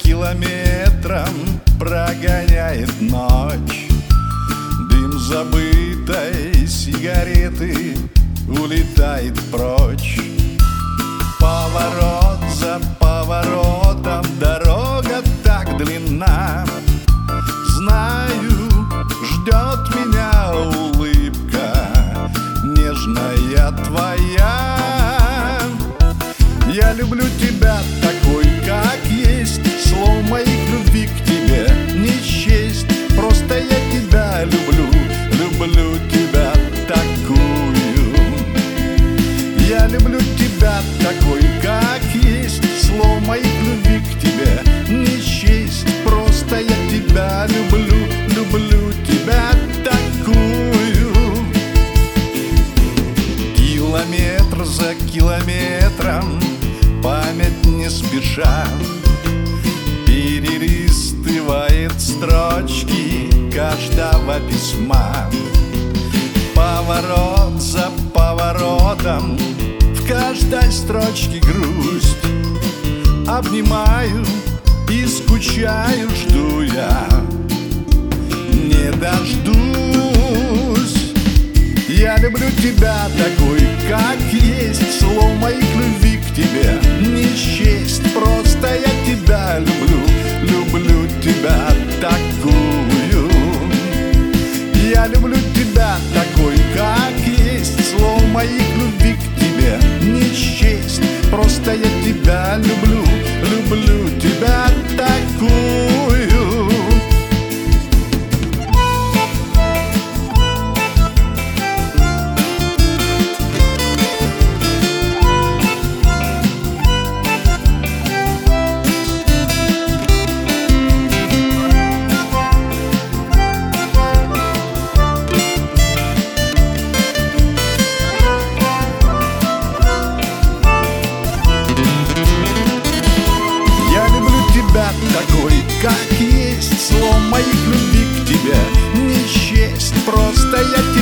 километром прогоняет ночь. Дым забытой сигареты улетает прочь. Поворот за поворотом, дорога так длинна. Знаю, ждет меня улыбка нежная твоя. Я люблю тебя такой, как есть. Слов моих любви к тебе не счесть. Просто я тебя люблю, люблю тебя такую. Я люблю тебя такой, как есть. Слов моих любви к тебе не счесть. Просто я тебя люблю, люблю тебя такую. Километр за километром память не спеша перелистывает строчки каждого письма. Поворот за поворотом, в каждой строчке грусть. Обнимаю и скучаю, жду я, не дождусь. Я люблю тебя такой, как есть. Слов моих любви к тебе не счесть. Просто я тебя люблю, люблю тебя такую. Я люблю тебя такой, как есть. Слов моих любви к тебе не счесть. Просто я тебя люблю, люблю тебя такую. Такой, как есть. Слов моих любви к тебе не счесть. Просто я